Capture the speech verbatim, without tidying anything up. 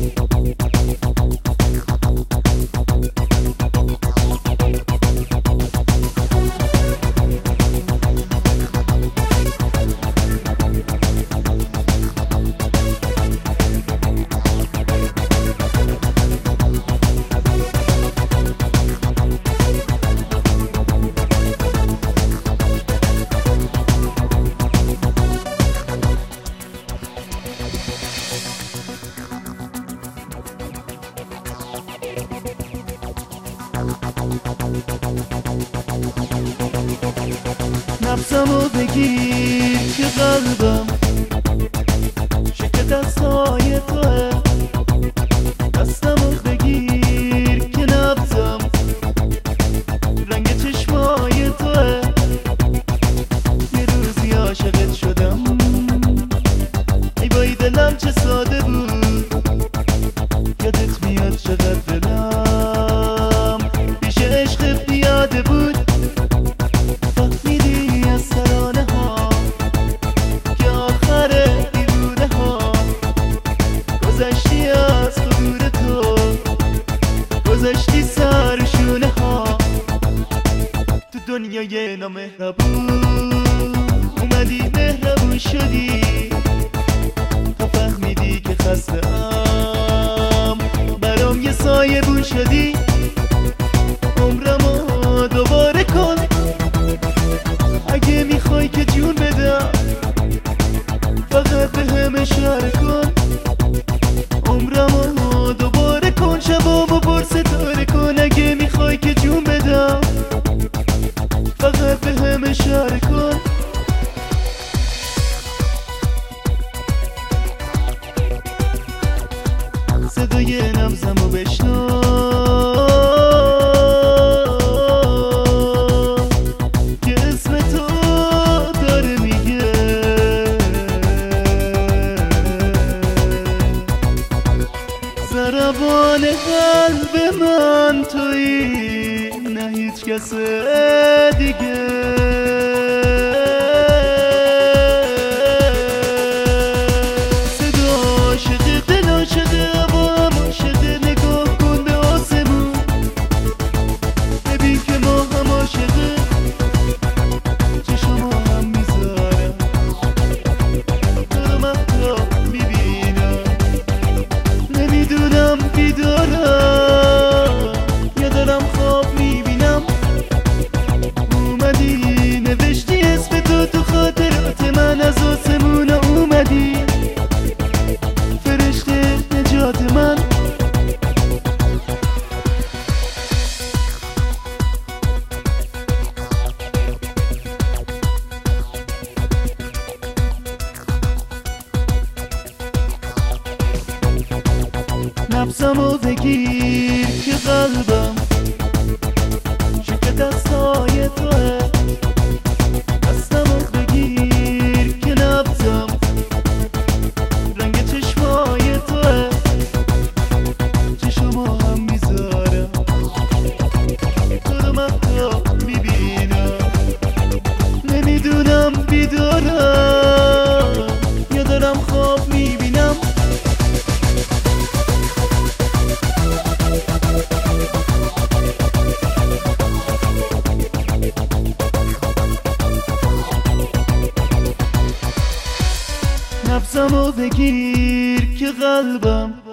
نفسمو بگیر که قلبم شکل دستای توه. دستمو بگیر که نبضم رنگ چشمای توه. یه روزی عاشقت شدم، ای وای دلم چه ساده بود. یادت میاد چقدر دلم پیش عشقت بیاده بود. گذشتی سر شونه ها تو دنیای نامهربون. اومدی مهربون شدی تا فهمیدی که خسته ام. برام یه سایه بون شدی. عمرمو دوباره کن اگه میخوای که جون بدم. فقط به هم اشاره کن. عمرمو دوباره کن. شبامو پر ستاره کن اگه میخوای که جون بدم. فقط به هم اشاره کن. صدای نبضمو بشنو که اسم تو داره میگه. ضربان قلب من تویی، نه هیچ کس دیگه. صدا عاشقه، دل عاشقه، هوا هم عاشقه. نگاه کن به آسمون ببین که ما هم عاشقه. چشما هم میذارم دارم حتی میبینم. نمیدونم بیدارم یا دارم خواب میبینم. اومدی نوشتی اسم تو تو خاطرات من. از آسمون اومدی فرشته نجات من. نفسمو بگیر که قلبم شکل دستای توه. دستمو بگیر که نبضم رنگ چشمای توه. چشما هم میذارم دارم حتی میبینم. نمیدونم بیدارم یا دارم خواب میبینم. نفسمو بگیر که قلبم